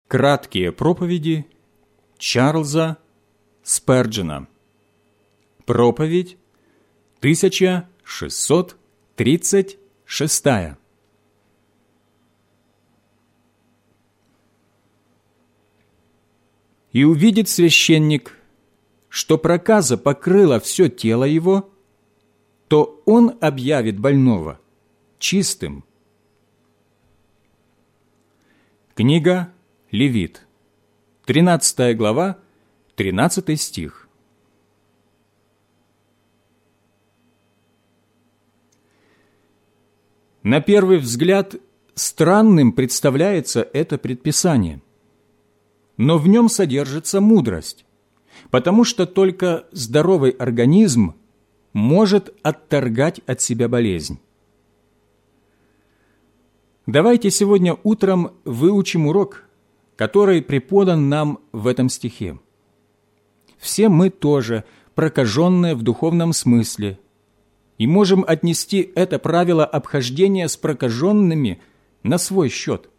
Краткие проповеди Чарльза Сперджена. Проповедь 1636. «И увидит священник, что проказа покрыла все тело его, то он объявит больного чистым». Книга Левит, 13 глава, 13 стих. На первый взгляд странным представляется это предписание, но в нем содержится мудрость, потому что только здоровый организм может отторгать от себя болезнь. Давайте сегодня утром выучим урок, который преподан нам в этом стихе. Все мы тоже прокаженные в духовном смысле, и можем отнести это правило обхождения с прокаженными на свой счет.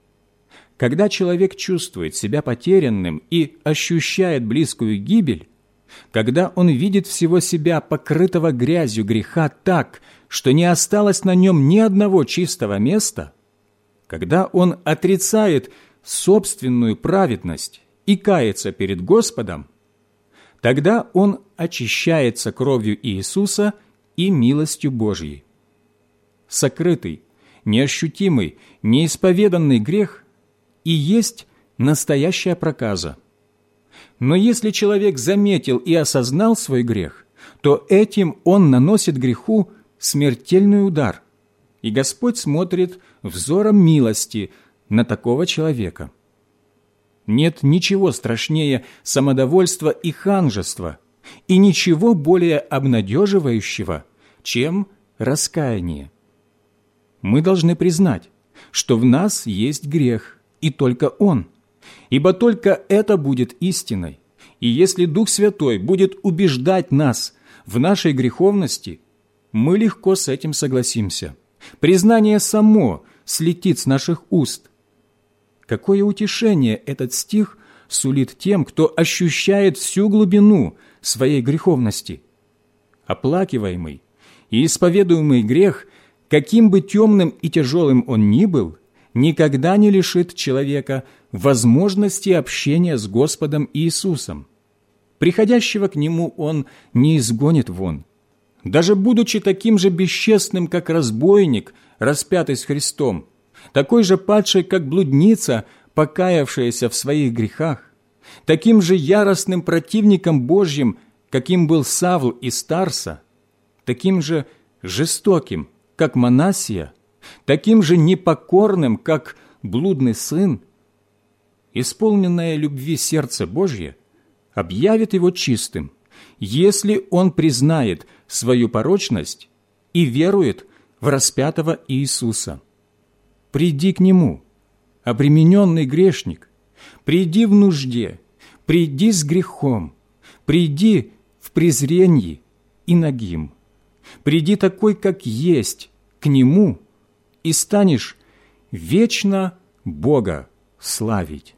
Когда человек чувствует себя потерянным и ощущает близкую гибель, когда он видит всего себя покрытого грязью греха так, что не осталось на нем ни одного чистого места, когда он отрицает собственную праведность и кается перед Господом, тогда он очищается кровью Иисуса и милостью Божьей. Сокрытый, неощутимый, неисповеданный грех и есть настоящая проказа. Но если человек заметил и осознал свой грех, то этим он наносит греху смертельный удар, и Господь смотрит взором милости на такого человека. Нет ничего страшнее самодовольства и ханжества, и ничего более обнадеживающего, чем раскаяние. Мы должны признать, что в нас есть грех, и только он, ибо только это будет истиной. И если Дух Святой будет убеждать нас в нашей греховности, мы легко с этим согласимся. Признание само слетит с наших уст. Какое утешение этот стих сулит тем, кто ощущает всю глубину своей греховности. Оплакиваемый и исповедуемый грех, каким бы темным и тяжелым он ни был, никогда не лишит человека возможности общения с Господом Иисусом. Приходящего к Нему Он не изгонит вон. Даже будучи таким же бесчестным, как разбойник, распятый с Христом, такой же падший, как блудница, покаявшаяся в своих грехах, таким же яростным противником Божьим, каким был Савл из Тарса, таким же жестоким, как Манассия, таким же непокорным, как блудный сын, исполненное любви сердце Божье объявит его чистым, если он признает свою порочность и верует в распятого Иисуса. Приди к Нему, обремененный грешник, приди в нужде, приди с грехом, приди в презрении и нагим, приди такой, как есть, к Нему, и станешь вечно Бога славить.